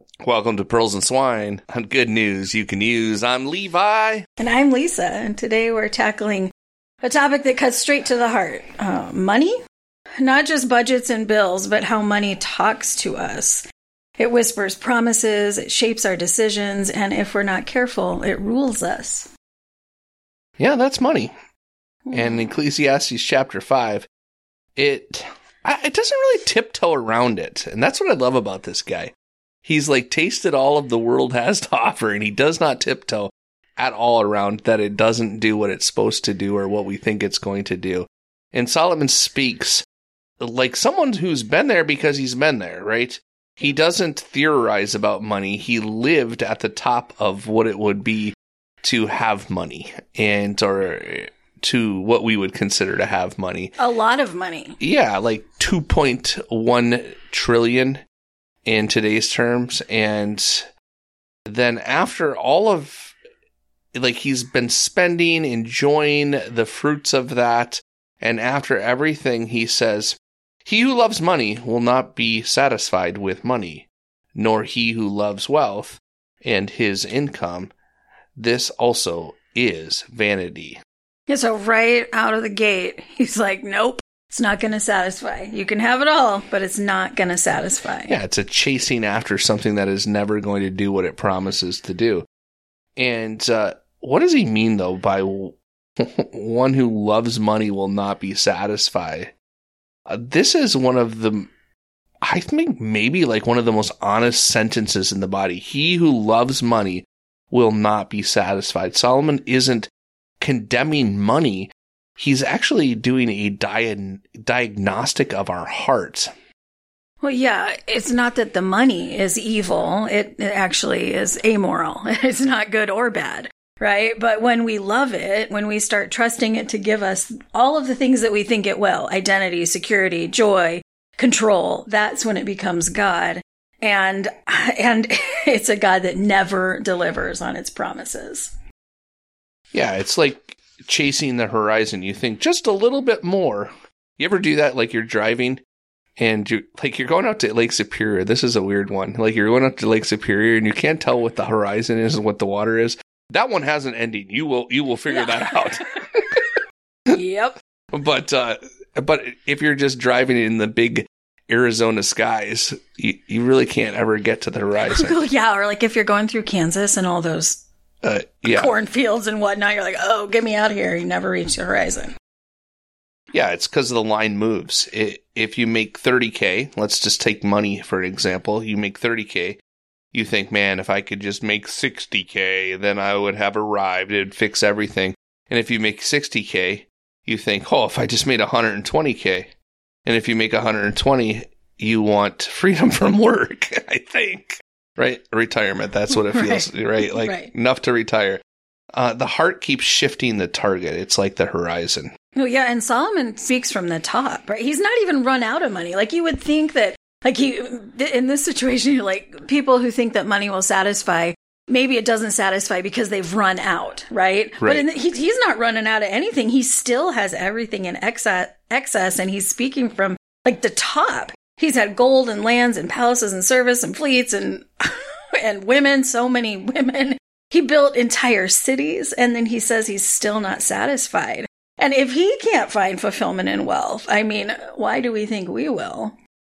Welcome to Pearls and Swine on Good News You Can Use. I'm Levi. And I'm Lisa, and today we're tackling a topic that cuts straight to the heart. Money? Not just budgets and bills, but how money talks to us. It whispers promises, it shapes our decisions, and if we're not careful, it rules us. Yeah, that's money. And Ecclesiastes chapter 5, it doesn't really tiptoe around it. And that's what I love about this guy. He's like tasted all of the world has to offer, and he does not tiptoe at all around that it doesn't do what it's supposed to do or what we think it's going to do. And Solomon speaks like someone who's been there because he's been there, right? He doesn't theorize about money. He lived at the top of what it would be to have money or to what we would consider to have money. A lot of money. Yeah, like 2.1 trillion in today's terms. And then after all of, like, he's been spending, enjoying the fruits of that. And after everything, he says, he who loves money will not be satisfied with money, nor he who loves wealth and his income. This also is vanity. Yeah, so right out of the gate, he's like, nope. It's not going to satisfy. You can have it all, but it's not going to satisfy. Yeah, it's a chasing after something that is never going to do what it promises to do. And what does he mean, though, by one who loves money will not be satisfied? This is one of the, I think maybe like one of the most honest sentences in the body. He who loves money will not be satisfied. Solomon isn't condemning money. He's actually doing a diagnostic of our hearts. Well, yeah, it's not that the money is evil. It actually is amoral. It's not good or bad, right? But when we love it, when we start trusting it to give us all of the things that we think it will, identity, security, joy, control, that's when it becomes God. And it's a God that never delivers on its promises. Yeah, it's like chasing the horizon. You think just a little bit more. You ever do that? Like you're driving and you're going out to Lake Superior. This is a weird one. Like you're going out to Lake Superior and you can't tell what the horizon is and what the water is. That one has an ending. You will figure that out. Yep. But if you're just driving in the big Arizona skies, you really can't ever get to the horizon. Yeah, or like if you're going through Kansas and all those cornfields and whatnot, you're like, oh, get me out of here. You never reach the horizon. Yeah, it's because the line moves. If you make 30K, let's just take money for an example. You make 30K. You think, man, if I could just make 60K, then I would have arrived. It'd fix everything. And if you make 60K, you think, oh, if I just made 120K. And if you make 120, you want freedom from work, I think. Right? Retirement. That's what it feels, right? Like right. Enough to retire. The heart keeps shifting the target. It's like the horizon. Oh, yeah. And Solomon speaks from the top, right? He's not even run out of money. Like you would think that, like in this situation, you're like people who think that money will satisfy. Maybe it doesn't satisfy because they've run out, right? But he's not running out of anything. He still has everything in excess, and he's speaking from like the top. He's had gold and lands and palaces and service and fleets and women, so many women. He built entire cities, and then he says he's still not satisfied. And if he can't find fulfillment in wealth, I mean, why do we think we will?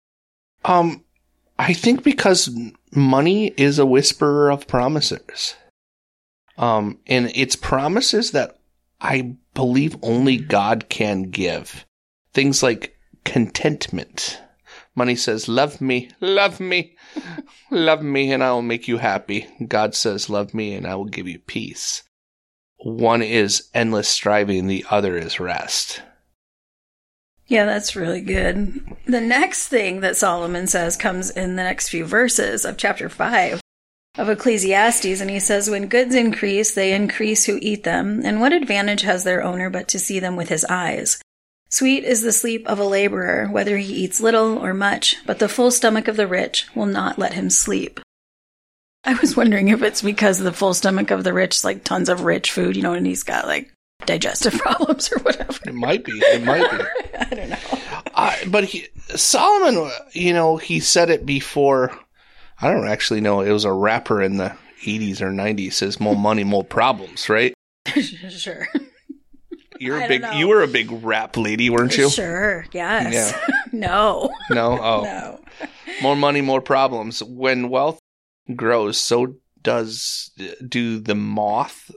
I think because money is a whisperer of promises. And it's promises that I believe only God can give. Things like contentment. Money says, love me, love me, love me, and I will make you happy. God says, love me, and I will give you peace. One is endless striving, the other is rest. Yeah, that's really good. The next thing that Solomon says comes in the next few verses of chapter 5 of Ecclesiastes, and he says, when goods increase, they increase who eat them, and what advantage has their owner but to see them with his eyes? Sweet is the sleep of a laborer, whether he eats little or much, but the full stomach of the rich will not let him sleep. I was wondering if it's because the full stomach of the rich is like tons of rich food, you know, and he's got like digestive problems or whatever. It might be. I don't know. But Solomon, you know, he said it before. I don't actually know. It was a rapper in the 80s or 90s says more money, more problems, right? Sure. You were a big rap lady, weren't you? Sure. Yes. Yeah. No. No? Oh. No. More money, more problems. When wealth grows, so do the moths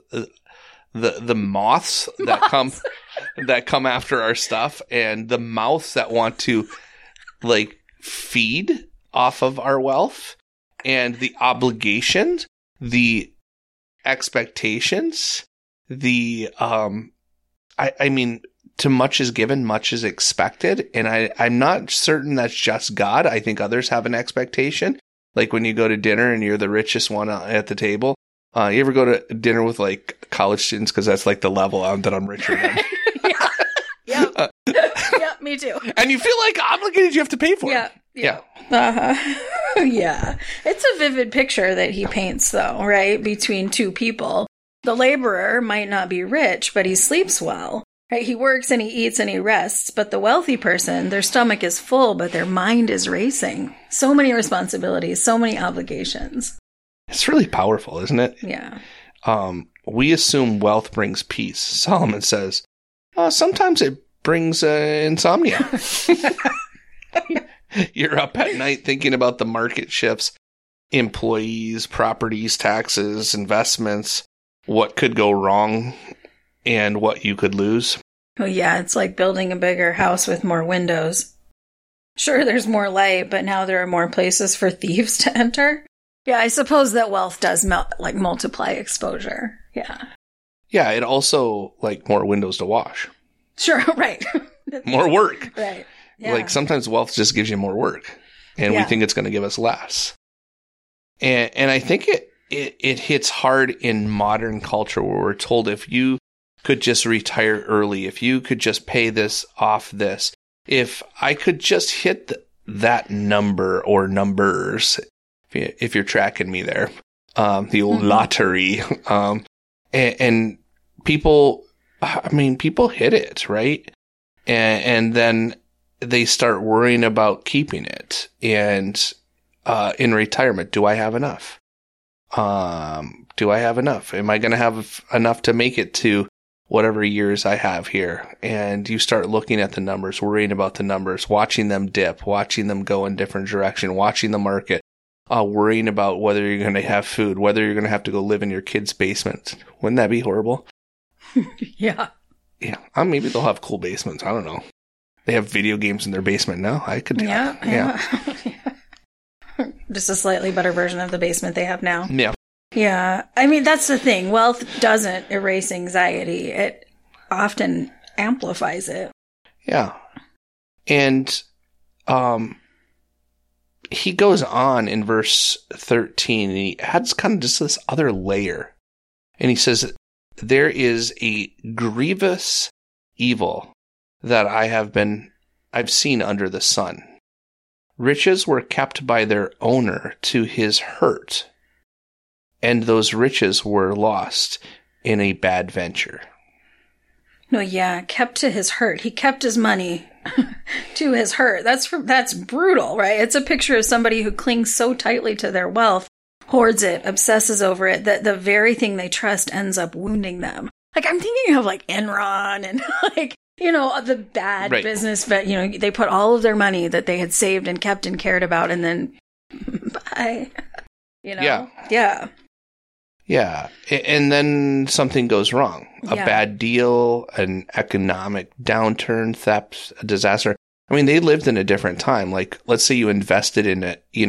that come after our stuff, and the mouths that want to like feed off of our wealth, and the obligations, the expectations, I mean, to much is given, much is expected. And I'm not certain that's just God. I think others have an expectation. Like when you go to dinner and you're the richest one at the table. You ever go to dinner with like college students? Because that's like the level that I'm richer than. Yeah. Yeah, me too. And you feel like obligated, you have to pay for it. Yeah. Uh-huh. Yeah. It's a vivid picture that he paints, though, right? Between two people. The laborer might not be rich, but he sleeps well. Right? He works and he eats and he rests. But the wealthy person, their stomach is full, but their mind is racing. So many responsibilities, so many obligations. It's really powerful, isn't it? Yeah. We assume wealth brings peace. Solomon says, sometimes it brings insomnia. You're up at night thinking about the market shifts, employees, properties, taxes, investments, what could go wrong and what you could lose. Oh, yeah. It's like building a bigger house with more windows. Sure, there's more light, but now there are more places for thieves to enter. Yeah, I suppose that wealth does multiply exposure. Yeah. Yeah, it also more windows to wash. Sure, right. More work. Right. Yeah. Sometimes wealth just gives you more work, and we think it's going to give us less. And I think it hits hard in modern culture where we're told if you could just retire early, if you could just pay this off this, if I could just hit that number or numbers, if you're tracking me there, the old lottery, and people hit it, right? And then they start worrying about keeping it. And in retirement, do I have enough? Do I have enough? Am I going to have enough to make it to whatever years I have here? And you start looking at the numbers, worrying about the numbers, watching them dip, watching them go in different direction, watching the market, worrying about whether you're going to have food, whether you're going to have to go live in your kid's basement. Wouldn't that be horrible? Yeah. Yeah. Maybe they'll have cool basements. I don't know. They have video games in their basement now. I could do that. Yeah. Just a slightly better version of the basement they have now. Yeah. Yeah. I mean, that's the thing. Wealth doesn't erase anxiety. It often amplifies it. Yeah. And he goes on in verse 13, and he adds kind of just this other layer. And he says, there is a grievous evil that I've seen under the sun. Riches were kept by their owner to his hurt, and those riches were lost in a bad venture. No, yeah, kept to his hurt. He kept his money to his hurt. That's brutal, right? It's a picture of somebody who clings so tightly to their wealth, hoards it, obsesses over it, that the very thing they trust ends up wounding them. I'm thinking of Enron and the bad business, but they put all of their money that they had saved and kept and cared about, and then bye. Yeah. Yeah. And then something goes wrong. A bad deal, an economic downturn, theft, a disaster. I mean, they lived in a different time. Let's say you invested in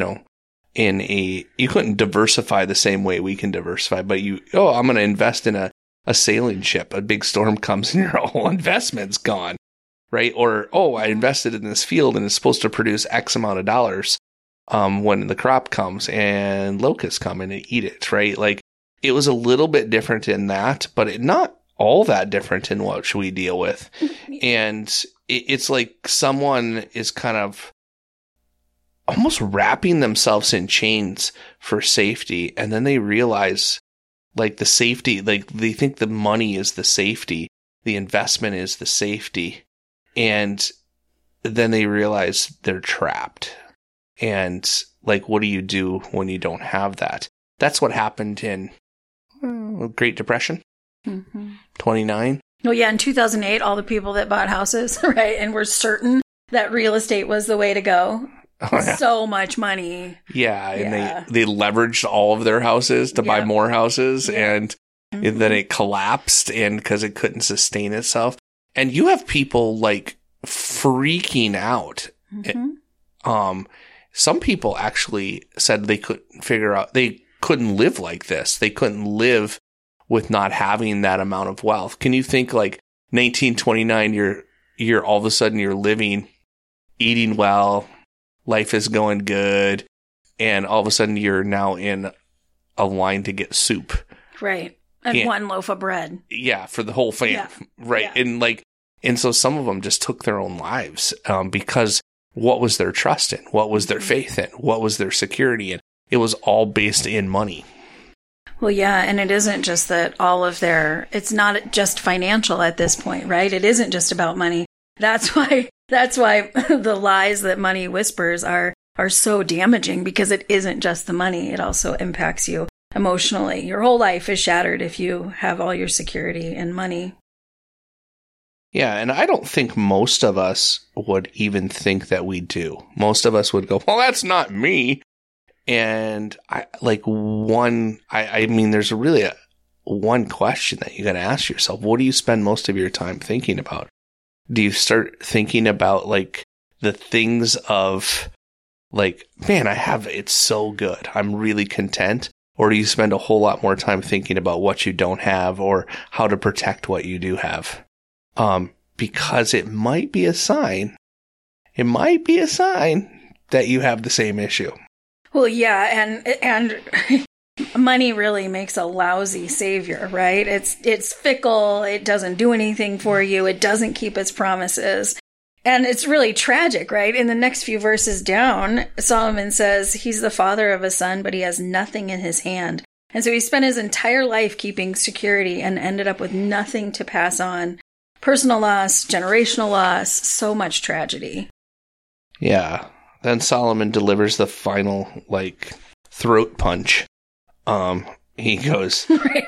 you couldn't diversify the same way we can diversify, but I'm going to invest in a sailing ship. A big storm comes and your whole investment's gone, right? Or, I invested in this field and it's supposed to produce X amount of dollars when the crop comes and locusts come in and eat it, right? It was a little bit different in that, but not all that different in what we deal with. And it's like someone is kind of almost wrapping themselves in chains for safety, and then they realize the safety, they think the money is the safety, the investment is the safety, and then they realize they're trapped. And like, what do you do when you don't have that? That's what happened in Great Depression, 29. Well, yeah, in 2008, all the people that bought houses, right, and were certain that real estate was the way to go. Oh, yeah. So much money. Yeah, and they leveraged all of their houses to buy more houses, and then it collapsed and because it couldn't sustain itself. And you have people like freaking out. Some people actually said they couldn't figure out, they couldn't live like this. They couldn't live with not having that amount of wealth. Can you think like 1929, you're all of a sudden you're living, eating well, life is going good, and all of a sudden you're now in a line to get soup. Right. And one loaf of bread. Yeah, for the whole family. Yeah. Right. Yeah. And so some of them just took their own lives because what was their trust in? What was their faith in? What was their security in? It was all based in money. Well, yeah, and it isn't just that it's not just financial at this point, right? It isn't just about money. That's why the lies that money whispers are so damaging, because it isn't just the money. It also impacts you emotionally. Your whole life is shattered if you have all your security in money. Yeah, and I don't think most of us would even think that we do. Most of us would go, well, that's not me. And there's really one question that you got to ask yourself. What do you spend most of your time thinking about? Do you start thinking about like the things of like, man, I have it so good, I'm really content? Or do you spend a whole lot more time thinking about what you don't have or how to protect what you do have? Because it might be a sign. It might be a sign that you have the same issue. Well, yeah, and money really makes a lousy savior, right? It's fickle. It doesn't do anything for you. It doesn't keep its promises. And it's really tragic, right? In the next few verses down, Solomon says he's the father of a son, but he has nothing in his hand. And so he spent his entire life keeping security and ended up with nothing to pass on. Personal loss, generational loss, so much tragedy. Yeah. Then Solomon delivers the final, throat punch. He goes,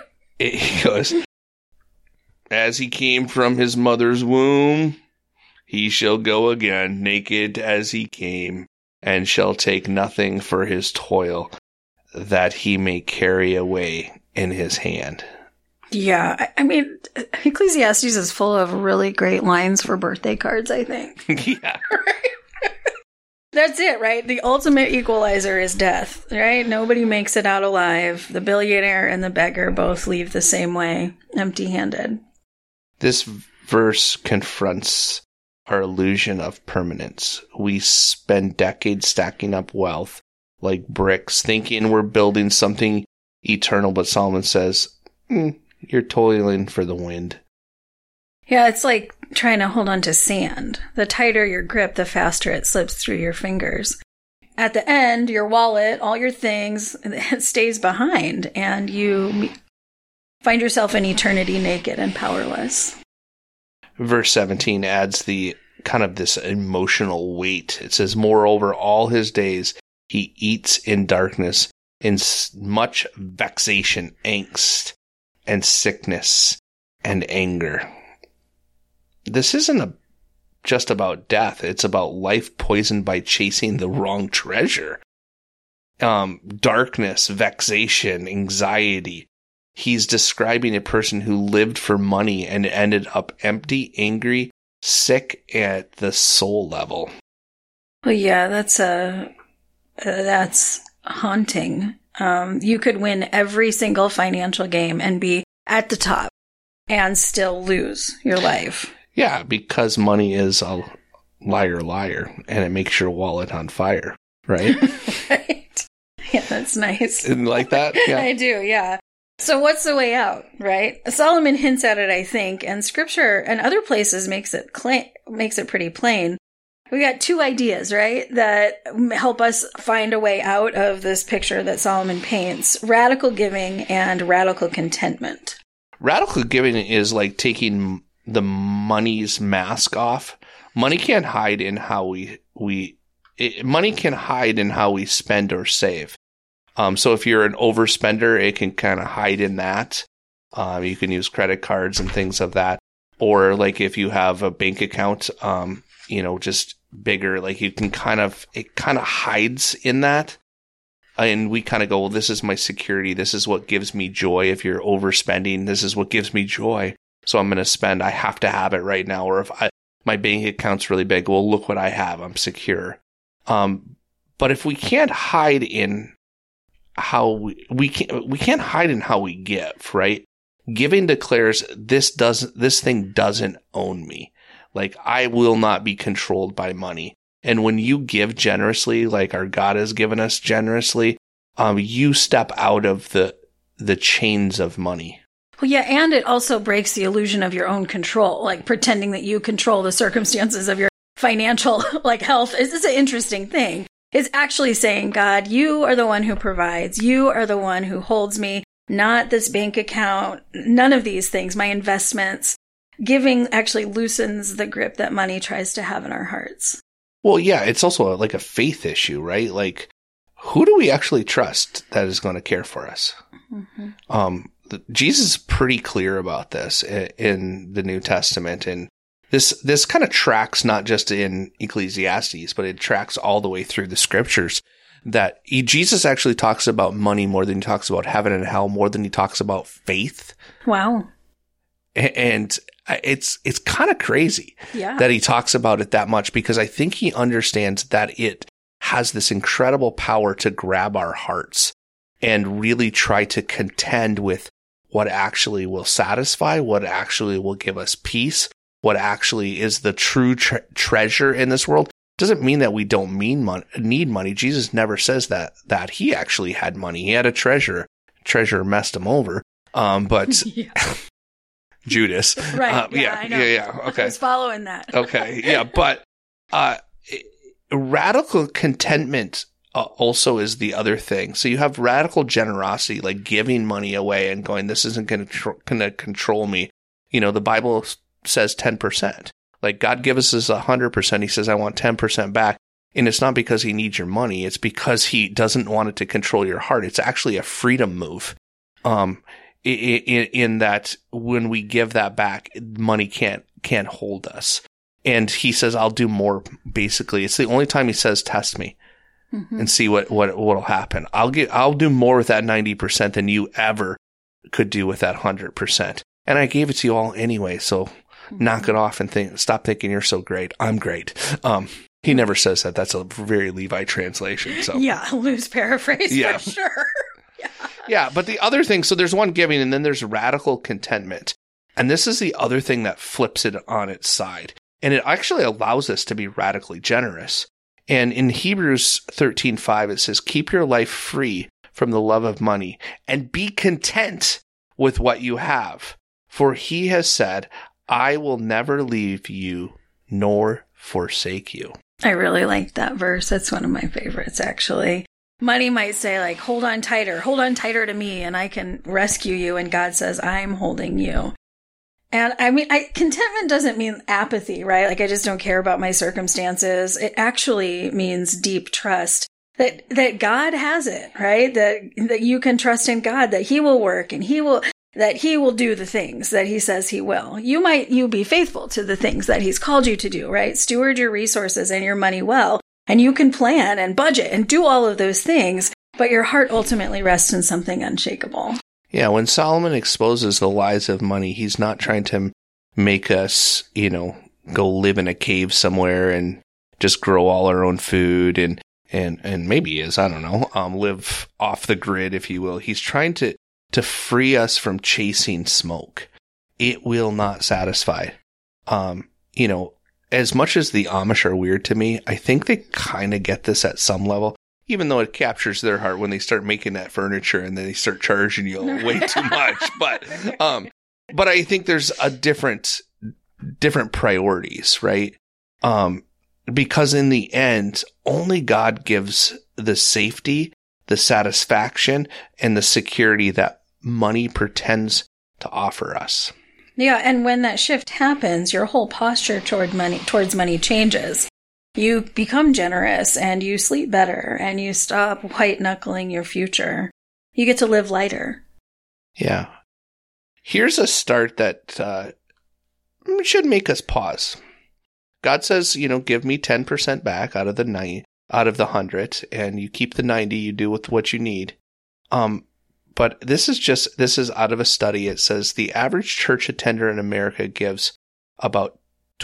as he came from his mother's womb, he shall go again, naked as he came, and shall take nothing for his toil, that he may carry away in his hand. Yeah, I mean, Ecclesiastes is full of really great lines for birthday cards, I think. Yeah. That's it, right? The ultimate equalizer is death, right? Nobody makes it out alive. The billionaire and the beggar both leave the same way, empty-handed. This verse confronts our illusion of permanence. We spend decades stacking up wealth like bricks, thinking we're building something eternal, but Solomon says, you're toiling for the wind. Yeah, it's like trying to hold on to sand. The tighter your grip, the faster it slips through your fingers. At the end, your wallet, all your things, it stays behind, and you find yourself in eternity naked and powerless. Verse 17 adds the kind of this emotional weight. It says, moreover, all his days he eats in darkness, in much vexation, angst, and sickness, and anger. This isn't just about death. It's about life poisoned by chasing the wrong treasure. Darkness, vexation, anxiety. He's describing a person who lived for money and ended up empty, angry, sick at the soul level. Well, yeah, that's haunting. You could win every single financial game and be at the top and still lose your life. Yeah, because money is a liar, and it makes your wallet on fire, right? Right. Yeah, that's nice. Didn't like that? Yeah. I do, yeah. So what's the way out, right? Solomon hints at it, I think, and Scripture and other places makes it pretty plain. We got two ideas, right, that help us find a way out of this picture that Solomon paints: radical giving and radical contentment. Radical giving is like taking the money's mask off. Money can't hide in how we money can hide in how we spend or save. So if you're an overspender, it can kind of hide in that. You can use credit cards and things of that. Or like if you have a bank account, just bigger, like it kind of hides in that. And we kind of go, well, this is my security. This is what gives me joy. If you're overspending, this is what gives me joy. So I'm going to spend. I have to have it right now. Or if my bank account's really big, well, look what I have. I'm secure. But if we can't hide in how we can't hide in how we give, right? Giving declares this thing doesn't own me. Like I will not be controlled by money. And when you give generously, like our God has given us generously, you step out of the chains of money. Well, yeah, and it also breaks the illusion of your own control, like pretending that you control the circumstances of your financial health. It's an interesting thing. It's actually saying, God, you are the one who provides. You are the one who holds me, not this bank account, none of these things, my investments. Giving actually loosens the grip that money tries to have in our hearts. Well, yeah, it's also like a faith issue, right? Like, who do we actually trust that is going to care for us? Mm-hmm. Jesus is pretty clear about this in the New Testament. And this kind of tracks not just in Ecclesiastes, but it tracks all the way through the scriptures that Jesus actually talks about money more than he talks about heaven and hell, more than he talks about faith. Wow. And it's kind of crazy that he talks about it that much, because I think he understands that it has this incredible power to grab our hearts and really try to contend with what actually will satisfy, what actually will give us peace, what actually is the true treasure in this world. Doesn't mean that we don't need money. Jesus never says that he actually had money. He had a treasure. Treasure messed him over. But Judas. Right. I know. Yeah. Okay. I was following that. Okay. Yeah. But radical contentment also is the other thing. So you have radical generosity, like giving money away and going, this isn't going to control me. The Bible says 10%. Like God gives us 100%. He says, I want 10% back. And it's not because he needs your money. It's because he doesn't want it to control your heart. It's actually a freedom move. In that when we give that back, money can't hold us. And he says, I'll do more. Basically, it's the only time he says, test me and see what'll happen. I'll do more with that 90% than you ever could do with that 100%. And I gave it to you all anyway. So knock it off and stop thinking you're so great. I'm great. He never says that. That's a very Levi translation. So yeah, loose paraphrase for sure. Yeah, but the other thing, so there's one giving and then there's radical contentment. And this is the other thing that flips it on its side. And it actually allows us to be radically generous. And in Hebrews 13:5, it says, keep your life free from the love of money and be content with what you have. For he has said, I will never leave you nor forsake you. I really like that verse. That's one of my favorites, actually. Money might say, like, hold on tighter to me, and I can rescue you. And God says, I'm holding you. And I mean, contentment doesn't mean apathy, right? Like, I just don't care about my circumstances. It actually means deep trust that God has it, right? That you can trust in God, that he will work and that he will do the things that he says he will. You be faithful to the things that he's called you to do, right? Steward your resources and your money well. And you can plan and budget and do all of those things, but your heart ultimately rests in something unshakable. Yeah, when Solomon exposes the lies of money, he's not trying to make us, go live in a cave somewhere and just grow all our own food and maybe he is, I don't know, live off the grid, if you will. He's trying to free us from chasing smoke. It will not satisfy. As much as the Amish are weird to me, I think they kind of get this at some level, even though it captures their heart when they start making that furniture and then they start charging you way too much. But I think there's a different priorities, right? Because in the end, only God gives the safety, the satisfaction, and the security that money pretends to offer us. Yeah, and when that shift happens, your whole posture towards money changes. you become generous and you sleep better and you stop white knuckling your future. You get to live lighter. Yeah. Here's a start that should make us pause. God says, give me 10% back out of the 100, and you keep the 90, you do with what you need. But this is out of a study. It says the average church attender in America gives about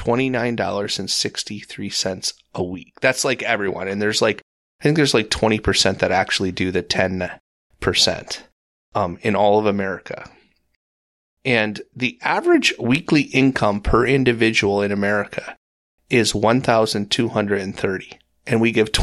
$29.63 a week. That's like everyone. And there's I think there's 20% that actually do the 10%, in all of America. And the average weekly income per individual in America is $1,230, and we give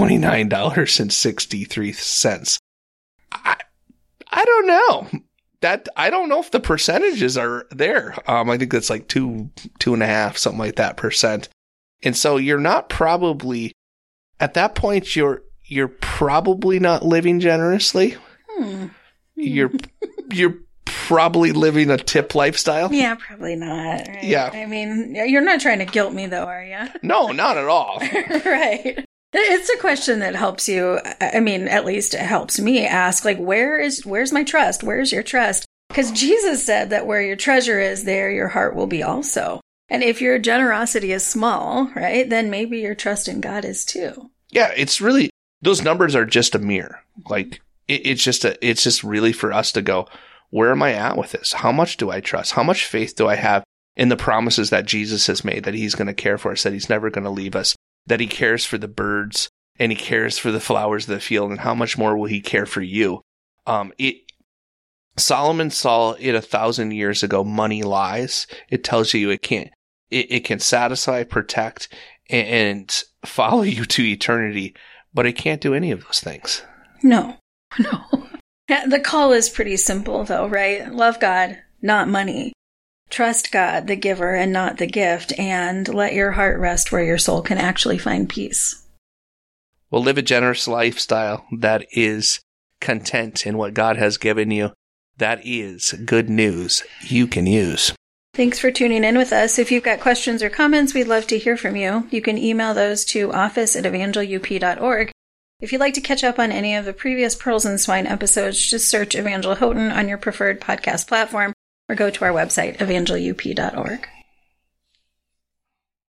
$29.63. I don't know. I don't know if the percentages are there. I think that's like 2.5, something like that % And so you're not probably at that point. You're probably not living generously. You're probably living a tip lifestyle. Yeah, probably not. Right? Yeah. I mean, you're not trying to guilt me though, are you? No, not at all. Right. It's a question that helps you. I mean, at least it helps me ask, where's my trust? Where's your trust? Because Jesus said that where your treasure is, there your heart will be also. And if your generosity is small, right, then maybe your trust in God is too. Yeah, it's really, those numbers are just a mirror. It's just really for us to go, where am I at with this? How much do I trust? How much faith do I have in the promises that Jesus has made, that he's going to care for us, that he's never going to leave us, that he cares for the birds and he cares for the flowers of the field, and how much more will he care for you? Solomon saw it 1,000 years ago, money lies. It tells you it can satisfy, protect, and follow you to eternity, but it can't do any of those things. No. The call is pretty simple though, right? Love God, not money. Trust God, the giver, and not the gift, and let your heart rest where your soul can actually find peace. Well, live a generous lifestyle that is content in what God has given you. That is good news you can use. Thanks for tuning in with us. If you've got questions or comments, we'd love to hear from you. You can email those to office@evangelup.org. If you'd like to catch up on any of the previous Pearls and Swine episodes, just search Evangel Houghton on your preferred podcast platform or go to our website, evangelup.org.